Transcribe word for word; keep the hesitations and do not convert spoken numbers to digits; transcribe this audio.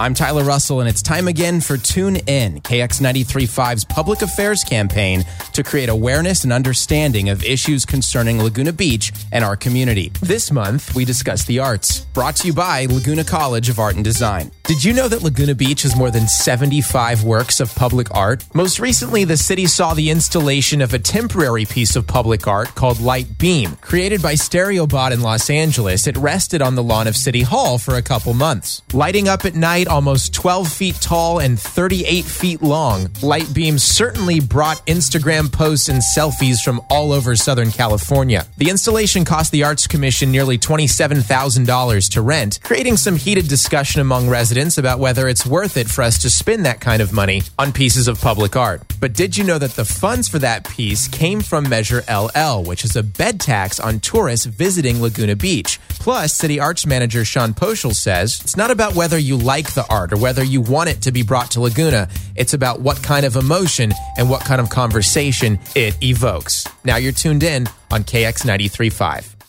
I'm Tyler Russell, and it's time again for Tune In, K X ninety-three point five's public affairs campaign to create awareness and understanding of issues concerning Laguna Beach and our community. This month, we discuss the arts, brought to you by Laguna College of Art and Design. Did you know that Laguna Beach has more than seventy-five works of public art? Most recently, the city saw the installation of a temporary piece of public art called Light Beam. Created by Stereobot in Los Angeles, it rested on the lawn of City Hall for a couple months. Lighting up at night, almost twelve feet tall and thirty-eight feet long, Light Beam certainly brought Instagram posts and selfies from all over Southern California. The installation cost the Arts Commission nearly twenty-seven thousand dollars to rent, creating some heated discussion among residents about whether it's worth it for us to spend that kind of money on pieces of public art. But did you know that the funds for that piece came from Measure L L, which is a bed tax on tourists visiting Laguna Beach? Plus, City Arts Manager Sean Poschel says, it's not about whether you like the art or whether you want it to be brought to Laguna. It's about what kind of emotion and what kind of conversation it evokes. Now you're tuned in on K X ninety-three point five.